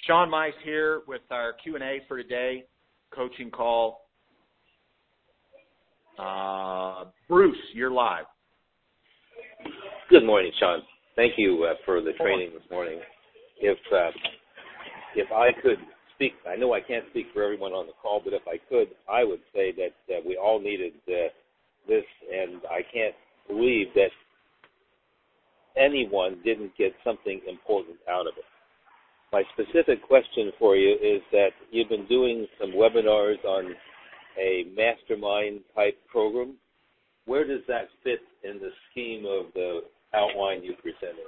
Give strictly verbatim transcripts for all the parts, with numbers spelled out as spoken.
Sean Mize here with our Q and A for today, coaching call. Uh, Bruce, you're live. Good morning, Sean. Thank you uh, for the training this morning. If uh, if I could speak, I know I can't speak for everyone on the call, but if I could, I would say that uh, we all needed uh, this, and I can't believe that anyone didn't get something important out of it. My specific question for you is that you've been doing some webinars on a mastermind type program. Where does that fit in the scheme of the outline you presented?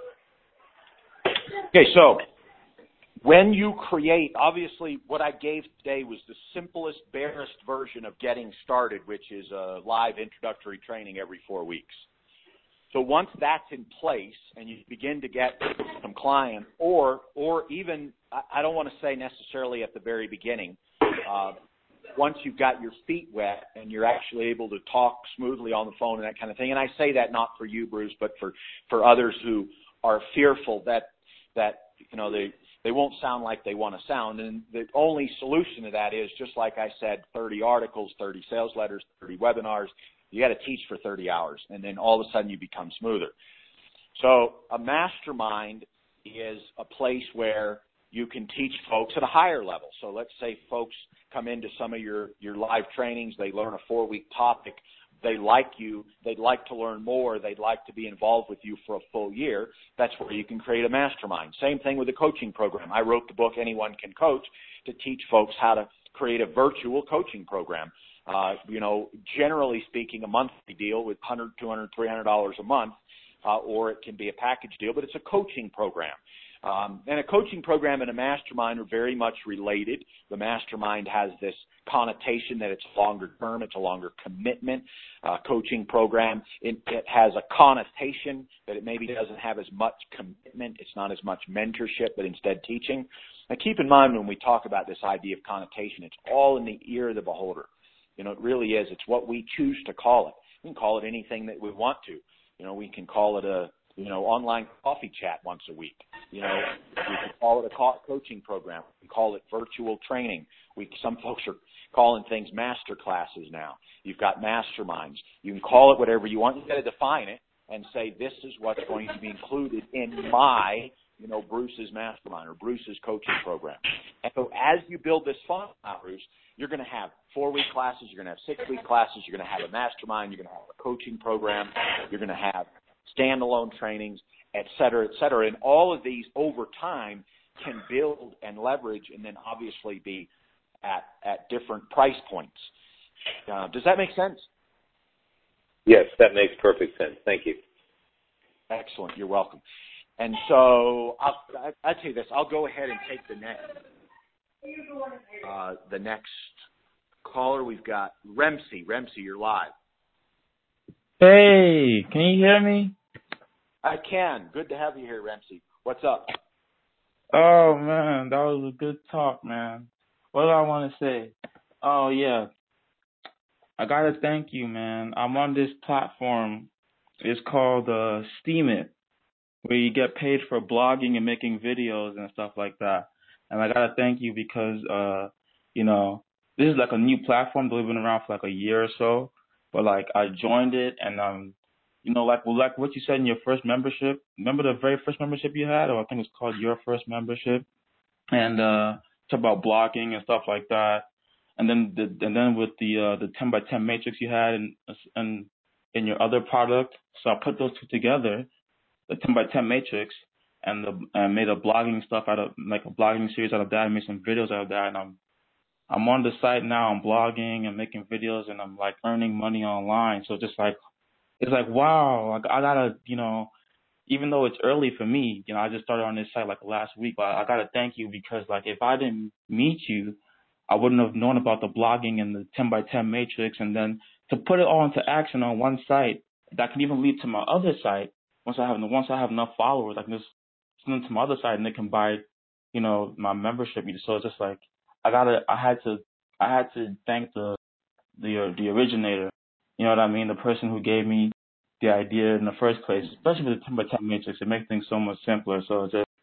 Okay, so when you create, obviously what I gave today was the simplest, barest version of getting started, which is a live introductory training every four weeks. So once that's in place and you begin to get some clients, or or even, I don't want to say necessarily at the very beginning, uh, once you've got your feet wet and you're actually able to talk smoothly on the phone and that kind of thing. And I say that not for you, Bruce, but for, for others who are fearful that, that you know, they, they won't sound like they want to sound. And the only solution to that is, just like I said, thirty articles, thirty sales letters, thirty webinars. You got to teach for thirty hours, and then all of a sudden you become smoother. So a mastermind is a place where you can teach folks at a higher level. So let's say folks come into some of your, your live trainings, they learn a four-week topic, they like you, they'd like to learn more, they'd like to be involved with you for a full year. That's where you can create a mastermind. Same thing with a coaching program. I wrote the book, Anyone Can Coach, to teach folks how to create a virtual coaching program. Uh, you know, generally speaking, a monthly deal with one hundred, two hundred, three hundred dollars a month, uh, or it can be a package deal, but it's a coaching program. Um, and a coaching program and a mastermind are very much related. The mastermind has this connotation that it's longer term, it's a longer commitment. Uh, coaching program, it, it has a connotation that it maybe doesn't have as much commitment. It's not as much mentorship, but instead teaching. Now, keep in mind when we talk about this idea of connotation, it's all in the ear of the beholder. You know, it really is. It's what we choose to call it. We can call it anything that we want to. You know, we can call it a, you know, online coffee chat once a week. You know, we can call it a coaching program. We can call it virtual training. We, some folks are calling things master classes now. You've got masterminds. You can call it whatever you want. You've got to define it and say, this is what's going to be included in my, you know, Bruce's mastermind or Bruce's coaching program. And so as you build this funnel out, Bruce, you're going to have four-week classes, you're going to have six-week classes, you're going to have a mastermind, you're going to have a coaching program, you're going to have standalone trainings, et cetera, et cetera. And all of these over time can build and leverage and then obviously be at, at different price points. Uh, does that make sense? Yes, that makes perfect sense. Thank you. Excellent. You're welcome. And so I'll, I'll tell you this. I'll go ahead and take the next, uh, the next caller. We've got Remsey. Remsey, you're live. Hey, can you hear me? I can. Good to have you here, Remsey. What's up? Oh, man, that was a good talk, man. What do I want to say? Oh, yeah. I got to thank you, man. I'm on this platform. It's called uh, Steemit, where you get paid for blogging and making videos and stuff like that. And I got to thank you because, uh, you know, this is like a new platform that's been around for like a year or so. But, like, I joined it and, um, you know, like well, like what you said in your first membership. Remember the very first membership you had? Or I think it's called Your First Membership. And uh, talk about blogging and stuff like that. And then the, and then with the uh, the ten by ten matrix you had in, in, in your other product. So I put those two together, the ten by ten matrix, and the and made a blogging stuff out of, like a blogging series out of that. I made some videos out of that. And I'm I'm on the site now. I'm blogging and making videos, and I'm like earning money online. So just like, it's like, wow, I, I gotta, you know, even though it's early for me, you know, I just started on this site like last week, but I gotta thank you because like if I didn't meet you, I wouldn't have known about the blogging and the ten by ten matrix, and then to put it all into action on one site that can even lead to my other site. Once I have once I have enough followers, I can just send them to my other site and they can buy, you know, my membership. So it's just like I gotta, I had to, I had to thank the the the originator. You know what I mean? The person who gave me the idea in the first place, especially with the ten by ten matrix. It makes things so much simpler. So it's just,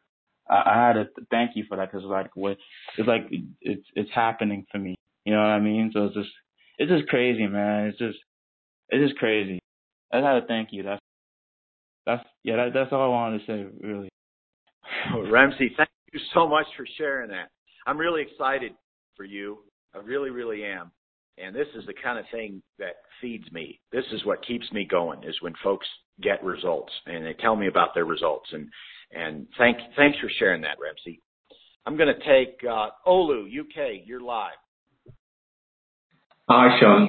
I, I had to thank you for that because like what it's like it's it's happening for me. You know what I mean? So it's just it's just crazy, man. It's just it's just crazy. I had to thank you. That's that's yeah. That, that's all I wanted to say, really. Well, Ramsey, thank you so much for sharing that. I'm really excited for you. I really, really am. And this is the kind of thing that feeds me. This is what keeps me going, is when folks get results and they tell me about their results. And and thank thanks for sharing that, Ramsey. I'm going to take uh, Olu, U K. You're live. Hi, Sean.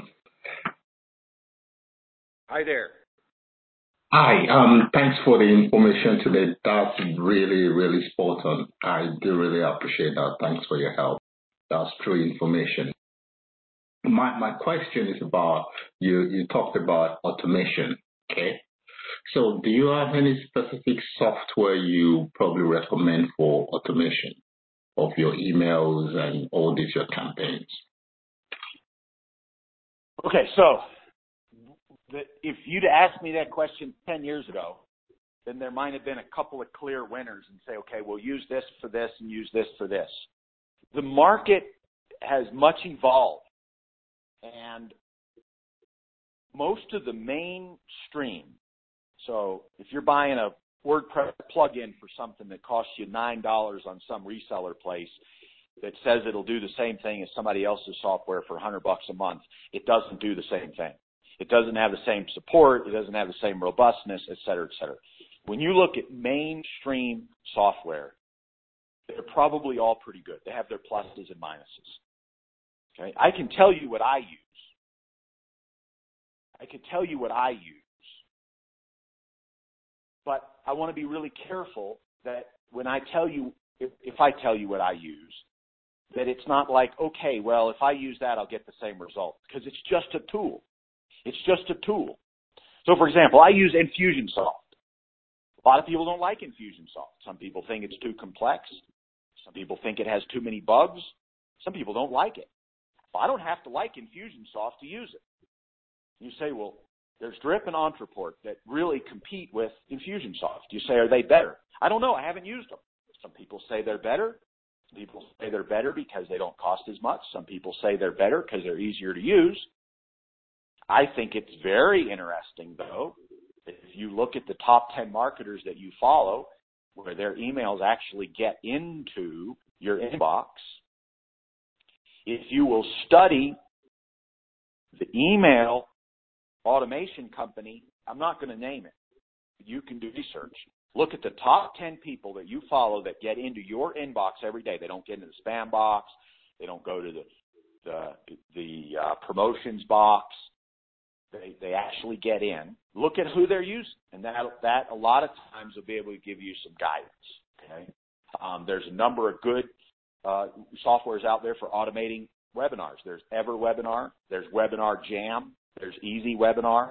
Hi there. Hi. Um, thanks for the information today. That's really, really spot on. I do really appreciate that. Thanks for your help. That's true information. My my question is about you. You talked about automation. Okay. So, do you have any specific software you probably recommend for automation of your emails and all these your campaigns? Okay, so the, if you'd asked me that question ten years ago, then there might have been a couple of clear winners and say, okay, we'll use this for this and use this for this. The market has much evolved, and most of the mainstream, so if you're buying a WordPress plugin for something that costs you nine dollars on some reseller place that says it'll do the same thing as somebody else's software for one hundred bucks a month, it doesn't do the same thing. It doesn't have the same support. It doesn't have the same robustness, et cetera, et cetera. When you look at mainstream software, they're probably all pretty good. They have their pluses and minuses. Okay, I can tell you what I use. I can tell you what I use. But I want to be really careful that when I tell you, if, if I tell you what I use, that it's not like, okay, well, if I use that, I'll get the same result. Because it's just a tool. It's just a tool. So, for example, I use Infusionsoft. A lot of people don't like Infusionsoft. Some people think it's too complex. Some people think it has too many bugs. Some people don't like it. Well, I don't have to like Infusionsoft to use it. You say, well, there's Drip and Ontraport that really compete with Infusionsoft. You say, are they better? I don't know. I haven't used them. Some people say they're better. Some people say they're better because they don't cost as much. Some people say they're better because they're easier to use. I think it's very interesting, though, if you look at the top ten marketers that you follow, where their emails actually get into your inbox, if you will study the email automation company, I'm not going to name it. You can do research. Look at the top ten people that you follow that get into your inbox every day. They don't get into the spam box. They don't go to the the, the uh, promotions box. They they actually get in. Look at who they're using, and that that a lot of times will be able to give you some guidance. Okay, um, there's a number of good uh, softwares out there for automating webinars. There's EverWebinar. There's Webinar Jam. There's Easy Webinar,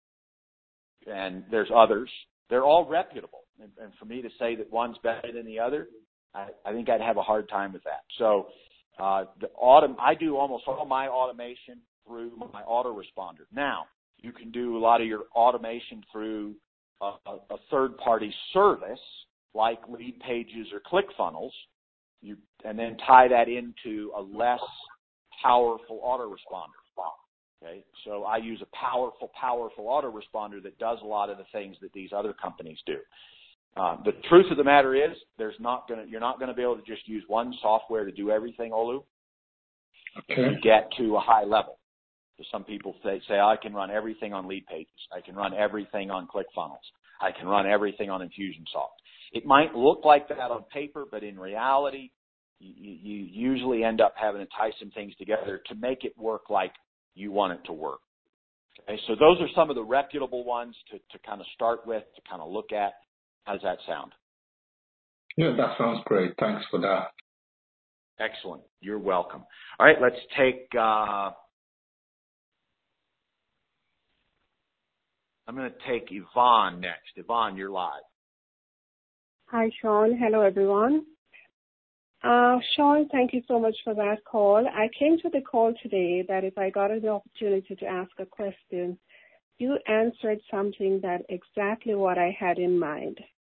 and there's others. They're all reputable, and, and for me to say that one's better than the other, I, I think I'd have a hard time with that. So uh, the autom- I do almost all my automation through my autoresponder. Now, you can do a lot of your automation through a, a, a third-party service like Leadpages or ClickFunnels, you, and then tie that into a less powerful autoresponder. Okay, so I use a powerful, powerful autoresponder that does a lot of the things that these other companies do. Uh, the truth of the matter is, there's not going to you're not going to be able to just use one software to do everything, Olu. Okay. You get to a high level. So some people say, say, I can run everything on Leadpages. I can run everything on ClickFunnels. I can run everything on Infusionsoft. It might look like that on paper, but in reality, you, you usually end up having to tie some things together to make it work like you want it to work. Okay, so those are some of the reputable ones to, to kind of start with, to kind of look at. How does that sound? Yeah, that sounds great. Thanks for that. Excellent. You're welcome. All right, let's take, uh, I'm going to take Yvonne next. Yvonne, you're live. Hi, Sean. Hello, everyone. Uh, Sean, thank you so much for that call. I came to the call today that if I got an opportunity to ask a question, you answered something that exactly what I had in mind.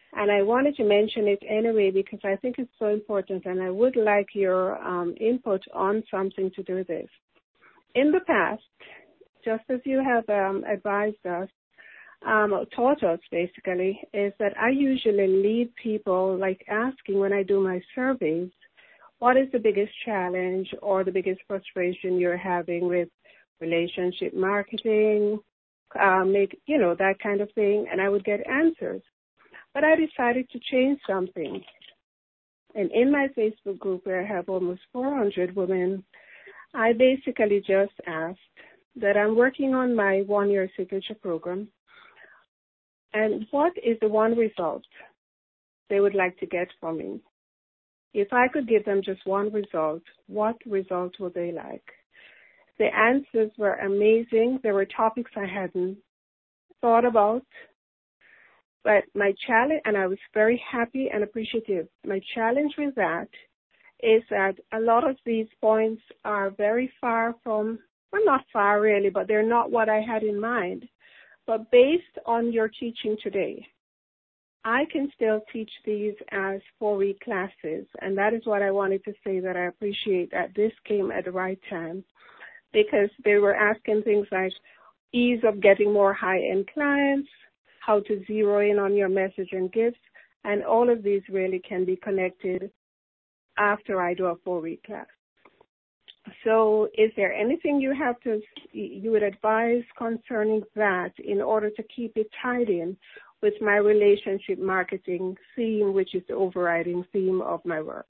And I wanted to mention it anyway because I think it's so important, and I would like your um, input on something to do with this. In the past, just as you have um, advised us, um, taught us basically, is that I usually lead people like asking when I do my surveys, what is the biggest challenge or the biggest frustration you're having with relationship marketing, um, make, you know, that kind of thing, and I would get answers. But I decided to change something. And in my Facebook group, where I have almost four hundred women, I basically just asked that I'm working on my one-year signature program, and what is the one result they would like to get from me? If I could give them just one result, what result would they like? The answers were amazing. There were topics I hadn't thought about. But my challenge, and I was very happy and appreciative, my challenge with that is that a lot of these points are very far from, well, not far really, but they're not what I had in mind. But based on your teaching today, I can still teach these as four-week classes, and that is what I wanted to say, that I appreciate that this came at the right time, because they were asking things like ease of getting more high-end clients, how to zero in on your message and gifts, and all of these really can be connected after I do a four-week class. So is there anything you have to, you would advise concerning that in order to keep it tied in with my relationship marketing theme, which is the overriding theme of my work?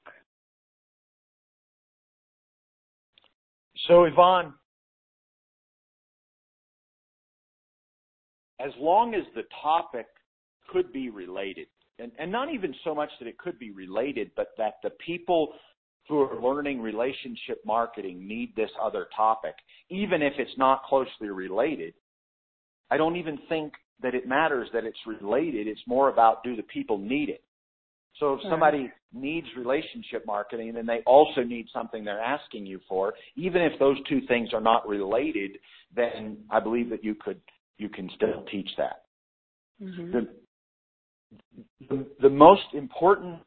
So, Yvonne, as long as the topic could be related, and, and not even so much that it could be related, but that the people who are learning relationship marketing need this other topic, even if it's not closely related, I don't even think that it matters that it's related. It's more about, do the people need it? So if somebody needs relationship marketing, then they also need something they're asking you for. Even if those two things are not related, then I believe that you could you can still teach that. Mm-hmm. The, the, the most important,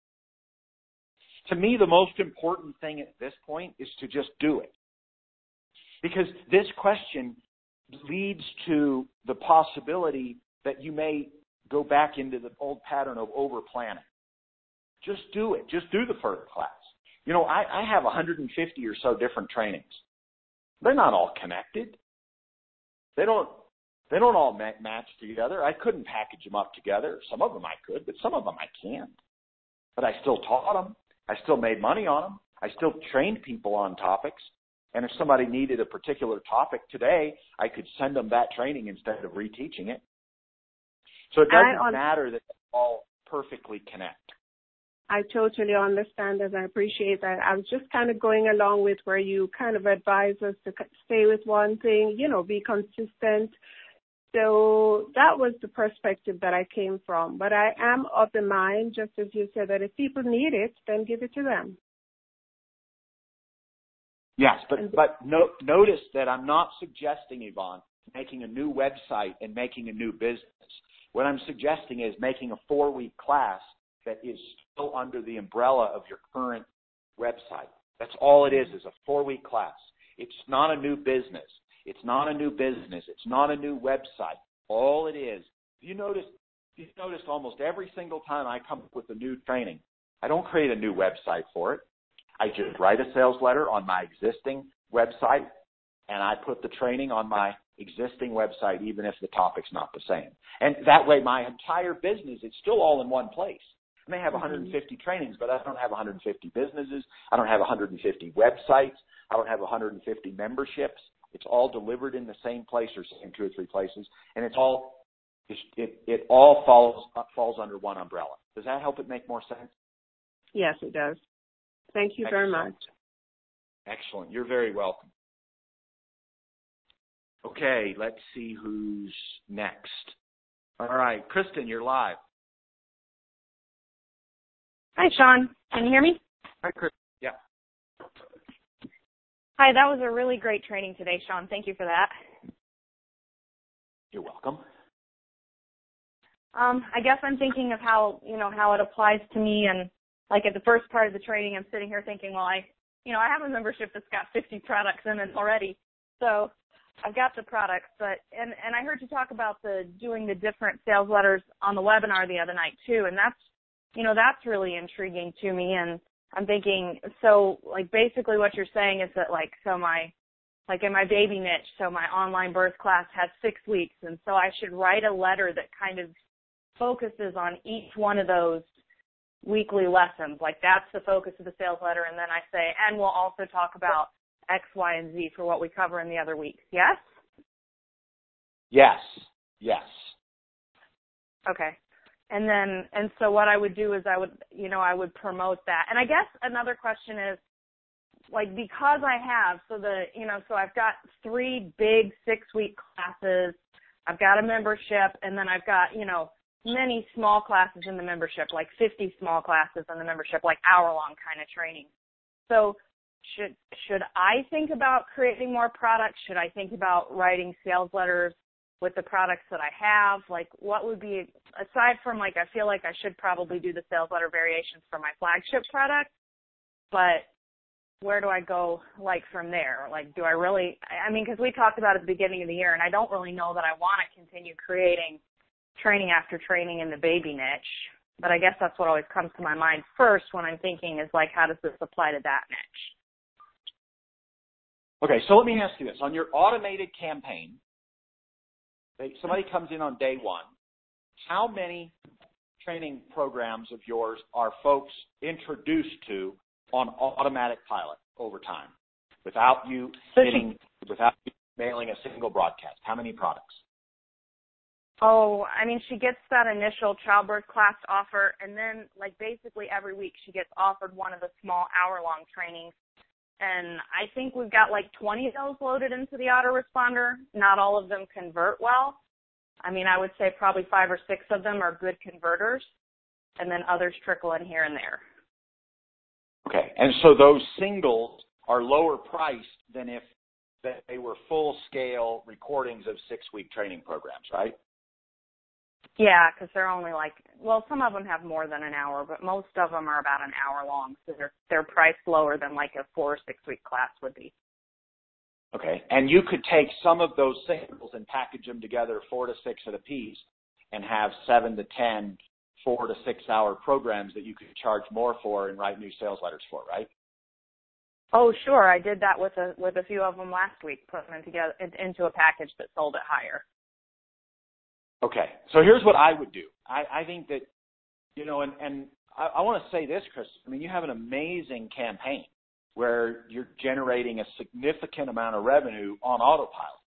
to me, the most important thing at this point is to just do it. Because this question leads to the possibility that you may go back into the old pattern of over-planning. Just do it. Just do the first class. You know, I, I have one hundred fifty or so different trainings. They're not all connected. They don't They don't all ma- match together. I couldn't package them up together. Some of them I could, but some of them I can't. But I still taught them. I still made money on them. I still trained people on topics. And if somebody needed a particular topic today, I could send them that training instead of reteaching it. So it doesn't un- matter that they all perfectly connect. I totally understand and I appreciate that. I was just kind of going along with where you kind of advise us to stay with one thing, you know, be consistent. So that was the perspective that I came from. But I am of the mind, just as you said, that if people need it, then give it to them. Yes, but, but no, notice that I'm not suggesting, Yvonne, making a new website and making a new business. What I'm suggesting is making a four-week class that is still under the umbrella of your current website. That's all it is, is a four-week class. It's not a new business. It's not a new business. It's not a new website. All it is, you notice, you noticed almost every single time I come up with a new training, I don't create a new website for it. I just write a sales letter on my existing website, and I put the training on my existing website, even if the topic's not the same. And that way, my entire business, it's still all in one place. I may have one hundred fifty trainings, but I don't have one hundred fifty businesses. I don't have one hundred fifty websites. I don't have one hundred fifty memberships. It's all delivered in the same place or same two or three places, and it's all it it, it all falls falls under one umbrella. Does that help it make more sense? Yes, it does. Thank you Excellent. very much. Excellent. You're very welcome. Okay, let's see who's next. All right, Kristen, you're live. Hi, Sean. Can you hear me? Hi, Chris. Yeah. Hi, that was a really great training today, Sean. Thank you for that. You're welcome. Um, I guess I'm thinking of how, you know, how it applies to me. And like at the first part of the training, I'm sitting here thinking, well, I, you know, I have a membership that's got fifty products in it already. So I've got the products, but, and, and I heard you talk about the, doing the different sales letters on the webinar the other night too. And that's, you know, that's really intriguing to me. And I'm thinking, so like basically what you're saying is that like, so my, like in my baby niche, so my online birth class has six weeks. And so I should write a letter that kind of focuses on each one of those weekly lessons. Like that's the focus of the sales letter. And then I say, and we'll also talk about X, Y, and Z for what we cover in the other weeks. Yes? Yes. Yes. Okay. And then, and so what I would do is I would, you know, I would promote that. And I guess another question is, like, because I have, so the, you know, so I've got three big six-week classes, I've got a membership, and then I've got, you know, many small classes in the membership, like fifty small classes in the membership, like hour-long kind of training. So should should I think about creating more products? Should I think about writing sales letters with the products that I have? Like, what would be, aside from, like, I feel like I should probably do the sales letter variations for my flagship product, but where do I go, like, from there? Like, do I really, I mean, because we talked about it at the beginning of the year, and I don't really know that I want to continue creating training after training in the baby niche, but I guess that's what always comes to my mind first when I'm thinking is, like, how does this apply to that niche? Okay, so let me ask you this. On your automated campaign, somebody comes in on day one, how many training programs of yours are folks introduced to on automatic pilot over time without you hitting, without you mailing a single broadcast? How many products? Oh, I mean, she gets that initial childbirth class offer, and then, like, basically every week she gets offered one of the small hour-long trainings. And I think we've got like twenty of those loaded into the autoresponder. Not all of them convert well. I mean, I would say probably five or six of them are good converters, and then others trickle in here and there. Okay, and so those singles are lower priced than if they were full-scale recordings of six-week training programs, right? Yeah, because they're only like, well, some of them have more than an hour, but most of them are about an hour long, so they're they're priced lower than like a four or six-week class would be. Okay, and you could take some of those singles and package them together, four to six at a piece, and have seven to ten, four to six-hour programs that you could charge more for and write new sales letters for, right? Oh, sure. I did that with a with a few of them last week, putting them together into a package that sold it higher. Okay, so here's what I would do. I, I think that, you know, and, and I, I want to say this, Chris. I mean, you have an amazing campaign where you're generating a significant amount of revenue on autopilot.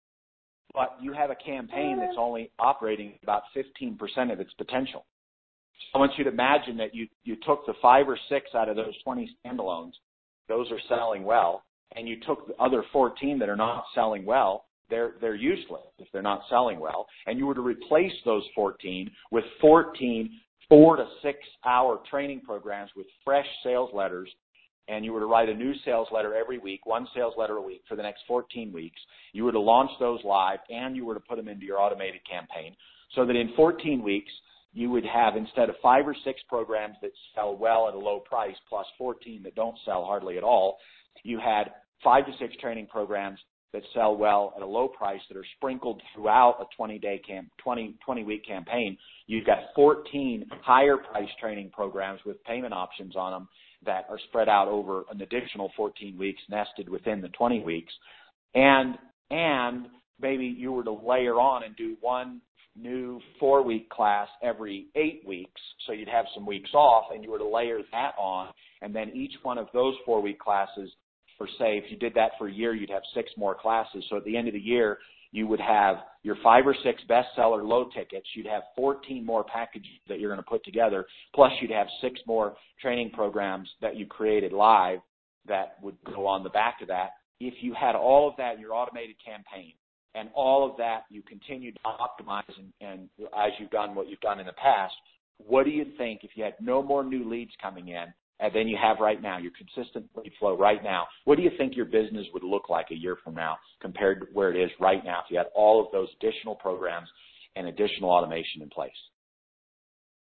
But you have a campaign that's only operating about fifteen percent of its potential. So I want you to imagine that you, you took the five or six out of those twenty standalones, those are selling well, and you took the other fourteen that are not selling well, they're they're useless if they're not selling well, and you were to replace those fourteen with fourteen four to six hour training programs with fresh sales letters, and you were to write a new sales letter every week, one sales letter a week for the next fourteen weeks. You were to launch those live, and you were to put them into your automated campaign so that in fourteen weeks, you would have, instead of five or six programs that sell well at a low price plus fourteen that don't sell hardly at all, you had five to six training programs that sell well at a low price that are sprinkled throughout a twenty-day camp, twenty, twenty-week campaign. You've got fourteen higher price training programs with payment options on them that are spread out over an additional fourteen weeks, nested within the twenty weeks. And, and maybe you were to layer on and do one new four-week class every eight weeks, so you'd have some weeks off, and you were to layer that on, and then each one of those four-week classes, for say, if you did that for a year, you'd have six more classes. So at the end of the year, you would have your five or six bestseller low tickets. You'd have fourteen more packages that you're going to put together, plus you'd have six more training programs that you created live that would go on the back of that. If you had all of that in your automated campaign, and all of that you continue to optimize and, and as you've done what you've done in the past, what do you think if you had no more new leads coming in and then you have right now, your consistent lead flow right now, what do you think your business would look like a year from now compared to where it is right now if you had all of those additional programs and additional automation in place?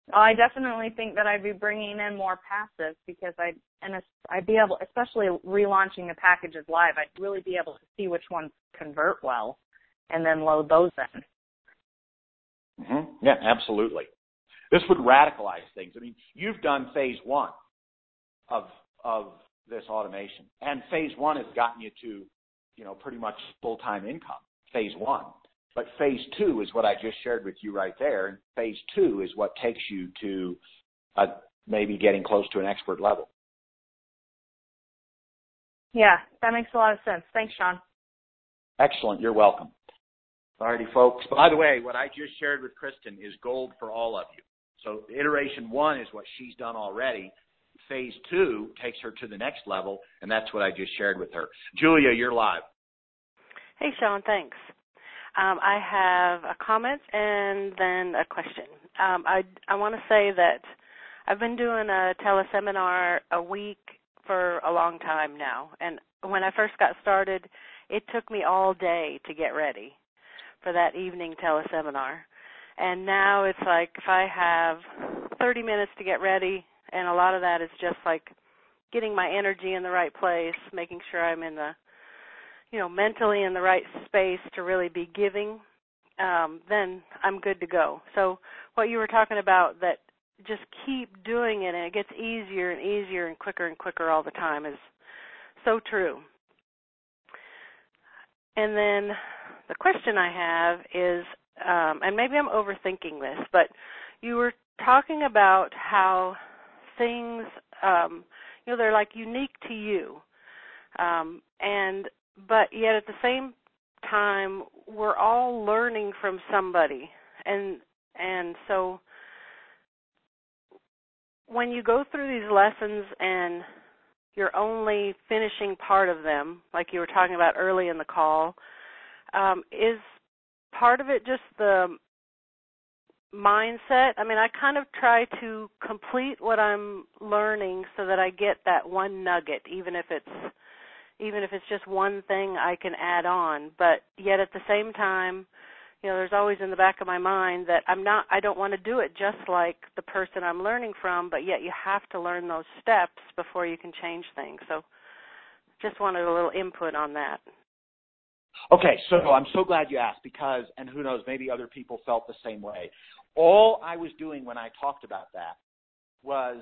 I definitely think that I'd be bringing in more passive because I'd, and I'd be able, especially relaunching the packages live, I'd really be able to see which ones convert well and then load those in. Mm-hmm. Yeah, absolutely. This would radicalize things. I mean, you've done phase one of of this automation, and phase one has gotten you to, you know, pretty much full-time income, phase one. But phase two is what I just shared with you right there. And phase two is what takes you to uh, maybe getting close to an expert level. Yeah, that makes a lot of sense. Thanks, Sean. Excellent. You're welcome. All righty, folks. By the way, what I just shared with Kristen is gold for all of you. So iteration one is what she's done already. Phase two takes her to the next level, and that's what I just shared with her. Julia, you're live. Hey, Sean, thanks. Um, I have a comment and then a question. Um, I, I want to say that I've been doing a teleseminar a week for a long time now, and when I first got started, it took me all day to get ready for that evening teleseminar. And now it's like if I have thirty minutes to get ready, and a lot of that is just like getting my energy in the right place, making sure I'm in the you know, mentally in the right space to really be giving, um, then I'm good to go. So what you were talking about, that just keep doing it and it gets easier and easier and quicker and quicker all the time, is so true. And then the question I have is, um, and maybe I'm overthinking this, but you were talking about how things, um, you know, they're like unique to you. Um, and But yet at the same time, we're all learning from somebody. And and so when you go through these lessons and you're only finishing part of them, like you were talking about early in the call, um, is part of it just the mindset? I mean, I kind of try to complete what I'm learning so that I get that one nugget, even if it's even if it's just one thing I can add on. But yet at the same time, you know, there's always in the back of my mind that I'm not, I don't want to do it just like the person I'm learning from, but yet you have to learn those steps before you can change things. So just wanted a little input on that. Okay, so I'm so glad you asked because, and who knows, maybe other people felt the same way. All I was doing when I talked about that was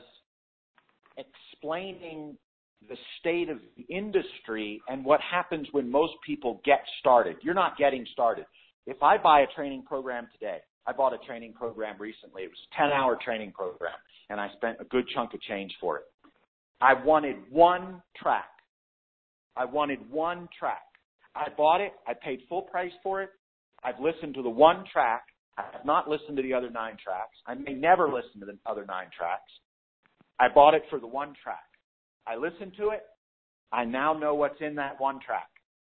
explaining the state of the industry and what happens when most people get started. You're not getting started. If I buy a training program today, I bought a training program recently. It was a ten-hour training program, and I spent a good chunk of change for it. I wanted one track. I wanted one track. I bought it. I paid full price for it. I've listened to the one track. I have not listened to the other nine tracks. I may never listen to the other nine tracks. I bought it for the one track. I listened to it. I now know what's in that one track.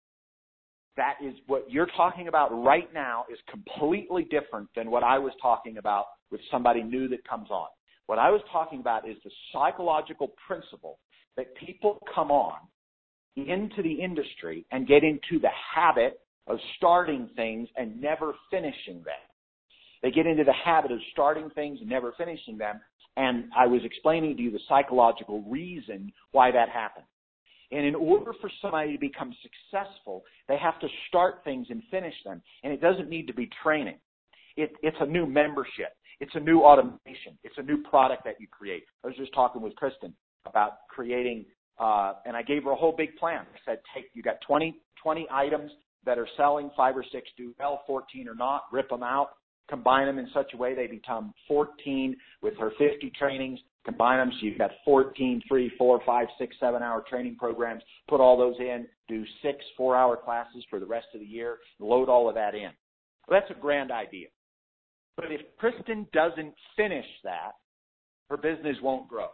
That is what you're talking about right now is completely different than what I was talking about with somebody new that comes on. What I was talking about is the psychological principle that people come on into the industry and get into the habit of starting things and never finishing them. They get into the habit of starting things and never finishing them. And I was explaining to you the psychological reason why that happens. And in order for somebody to become successful, they have to start things and finish them. And it doesn't need to be training. It, it's a new membership. It's a new automation. It's a new product that you create. I was just talking with Kristen about creating, uh, and I gave her a whole big plan. I said, take, you got twenty, twenty items that are selling, five or six do well, fourteen or not, rip them out. Combine them in such a way they become fourteen with her fifty trainings. Combine them so you've got fourteen, three, four, five, six, seven-hour training programs. Put all those in. Do six four-hour classes for the rest of the year. Load all of that in. Well, that's a grand idea. But if Kristen doesn't finish that, her business won't grow.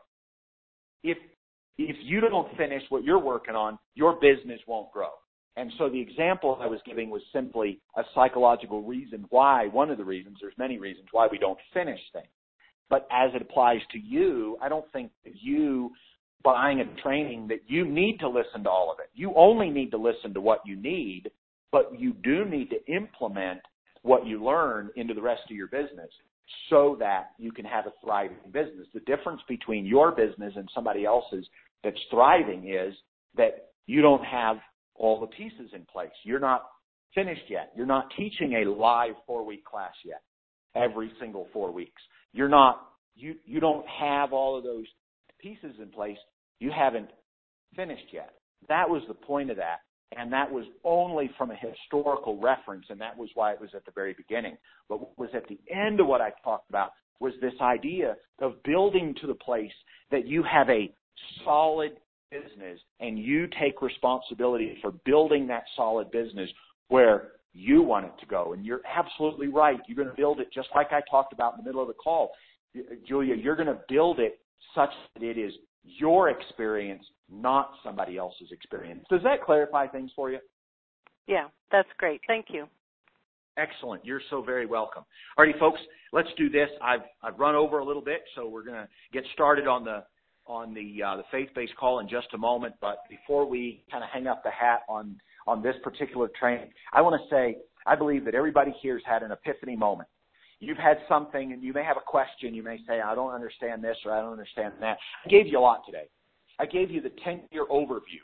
If if you don't finish what you're working on, your business won't grow. And so the example I was giving was simply a psychological reason why, one of the reasons, there's many reasons why we don't finish things. But as it applies to you, I don't think that you buying a training that you need to listen to all of it. You only need to listen to what you need, but you do need to implement what you learn into the rest of your business. so that you can have a thriving business. The difference between your business and somebody else's that's thriving is that you don't have all the pieces in place. You're not finished yet. You're not teaching a live four-week class yet, every single four weeks. You're not, you, you don't have all of those pieces in place. You haven't finished yet. That was the point of that. And that was only from a historical reference, and that was why it was at the very beginning. But what was at the end of what I talked about was this idea of building to the place that you have a solid business and you take responsibility for building that solid business where you want it to go. And you're absolutely right. You're going to build it just like I talked about in the middle of the call. Julia, you're going to build it such that it is your experience, not somebody else's experience. Does that clarify things for you? Yeah, that's great. Thank you. Excellent. You're so very welcome. All righty, folks, let's do this. I've I've run over a little bit, so we're going to get started on the on the uh, the faith-based call in just a moment. But before we kind of hang up the hat on on this particular training, I want to say I believe that everybody here's had an epiphany moment. You've had something, and you may have a question. You may say, I don't understand this or I don't understand that. I gave you a lot today. I gave you the ten-year overview.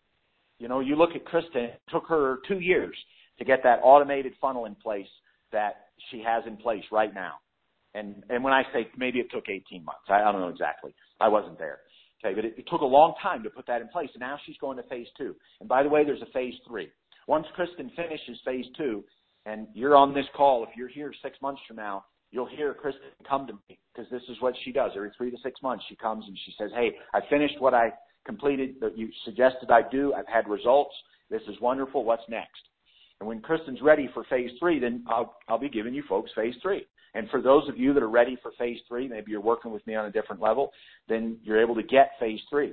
You know, you look at Kristen, it took her two years to get that automated funnel in place that she has in place right now. And and when I say maybe it took eighteen months, I, I don't know exactly. I wasn't there. Okay, but it, it took a long time to put that in place, and now she's going to phase two. And by the way, there's a phase three. Once Kristen finishes phase two, and you're on this call, if you're here six months from now, you'll hear Kristen come to me because this is what she does. Every three to six months, she comes and she says, hey, I finished what I completed that you suggested I do. I've had results. This is wonderful. What's next? And when Kristen's ready for phase three, then I'll, I'll be giving you folks phase three. And for those of you that are ready for phase three, maybe you're working with me on a different level, then you're able to get phase three.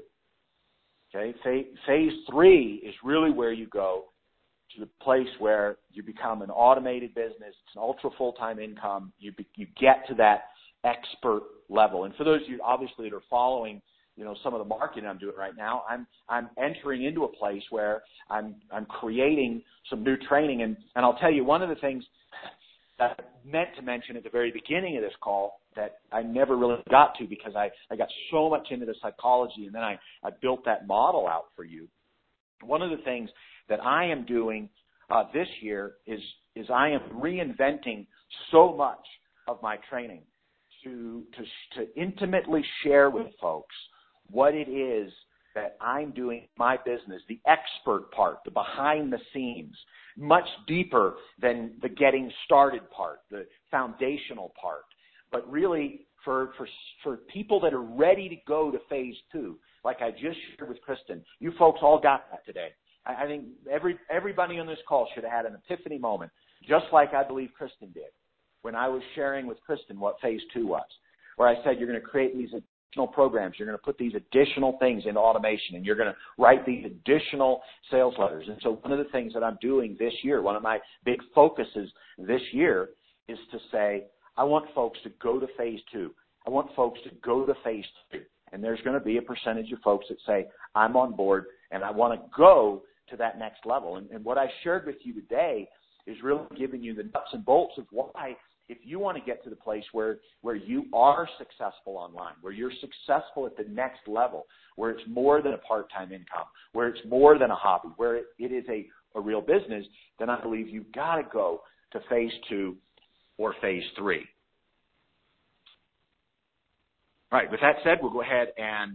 Okay, phase three is really where you go to the place where you become an automated business. It's an ultra full-time income. You be, you get to that expert level. And for those of you obviously that are following, you know, some of the marketing I'm doing right now, I'm I'm entering into a place where I'm I'm creating some new training. And, and I'll tell you one of the things that I meant to mention at the very beginning of this call that I never really got to because I, I got so much into the psychology and then I, I built that model out for you. One of the things that I am doing uh, this year is is I am reinventing so much of my training to, to to intimately share with folks what it is that I'm doing in my business, the expert part, the behind the scenes, much deeper than the getting started part, the foundational part. But really for for for people that are ready to go to phase two, like I just shared with Kristen, you folks all got that today. I think every everybody on this call should have had an epiphany moment, just like I believe Kristen did when I was sharing with Kristen what phase two was, where I said you're going to create these additional programs, you're going to put these additional things into automation, and you're going to write these additional sales letters. And so one of the things that I'm doing this year, one of my big focuses this year is to say, I want folks to go to phase two. I want folks to go to phase three. And there's going to be a percentage of folks that say, I'm on board and I want to go to that next level. And, and what I shared with you today is really giving you the nuts and bolts of why, if you want to get to the place where, where you are successful online, where you're successful at the next level, where it's more than a part-time income, where it's more than a hobby, where it, it is a, a real business, then I believe you've got to go to phase two or phase three. All right, with that said, we'll go ahead and